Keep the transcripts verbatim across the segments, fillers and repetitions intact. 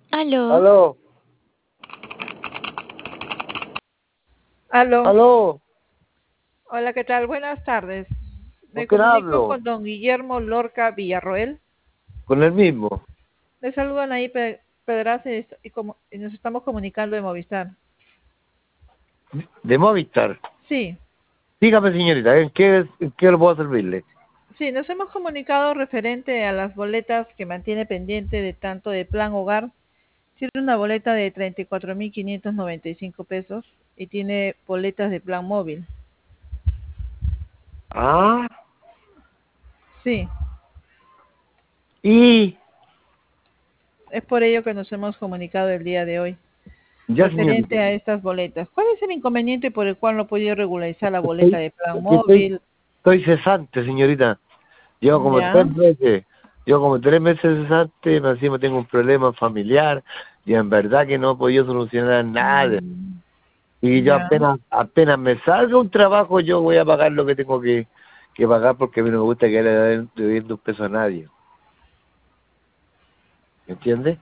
Aló. Aló, Aló. aló, Hola, ¿qué tal? Buenas tardes. ¿con Me quién comunico hablo? con don Guillermo Lorca Villarroel. Con el mismo, Le saludan ahí Pe- Pedraza y, y como- y nos estamos comunicando de Movistar. de Movistar. Sí, Dígame, señorita, ¿en qué, en qué le puedo servirle? sí, nos hemos comunicado referente a las boletas que mantiene pendiente de tanto de Plan Hogar. Tiene una boleta de treinta y cuatro mil quinientos noventa y cinco pesos y tiene boletas de Plan Móvil. Ah, Sí, y es por ello que nos hemos comunicado el día de hoy. ya, señorita, Referente a estas boletas. ¿Cuál es el inconveniente por el cual no he podido regularizar la boleta estoy, de Plan que estoy, Móvil? estoy cesante, señorita. Llevo como Ya. tres meses, llevo como tres meses cesante, más encima tengo un problema familiar y en verdad que no he podido solucionar nada. Mm, Y yo ya, apenas, apenas me salga un trabajo, yo voy a pagar lo que tengo que, que pagar porque a mí no me gusta que le den debiendo un peso a nadie. ¿Me entiendes?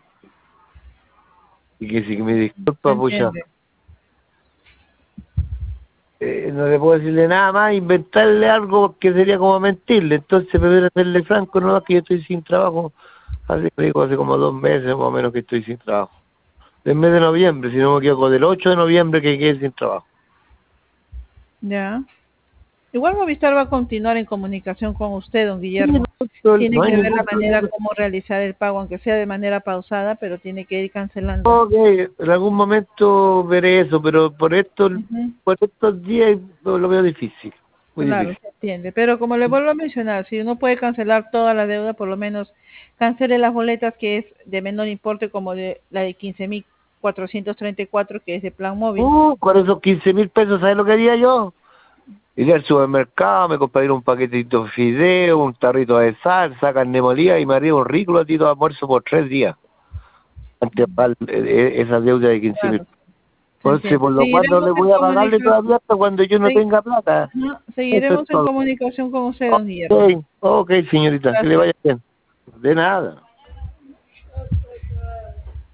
Y que si me se disculpa, pucha, entiende. eh, no le puedo decirle nada más, inventarle algo que sería como mentirle. Entonces prefiero hacerle franco, no, que yo estoy sin trabajo. Así me digo, hace como dos meses más o menos que estoy sin trabajo. Del mes de noviembre, si no me equivoco, del ocho de noviembre que quedé sin trabajo. Ya. Igual Movistar va a continuar en comunicación con usted, don Sí, no, Guillermo. Tiene no hay que ver la ningún manera problema. cómo realizar el pago, aunque sea de manera pausada, pero tiene que ir cancelando. Ok, en algún momento veré eso, pero por estos, Ujú. por estos días lo, lo veo difícil, muy Claro, difícil. se entiende. Pero como le vuelvo a mencionar, si uno puede cancelar toda la deuda, por lo menos cancele las boletas que es de menor importe, como de la de quince mil cuatrocientos treinta y cuatro, que es de Plan Móvil. Uh, con esos quince mil pesos, ¿sabes lo que haría yo? Iría al supermercado, me compraría un paquetito de fideo, un tarrito de salsa, carne molida y me haría un rico platito de almuerzo por tres días. Antes de pagar, eh, eh, esa deuda de quince mil. Claro, se Entonces, entiende. por lo cual no Seguiremos le en voy a pagarle comunicación. todavía hasta cuando yo no tenga plata. Eso es Seguiremos en todo. comunicación con usted, don Guillermo. Ok, ok, señorita, que le Gracias. vaya bien. De nada.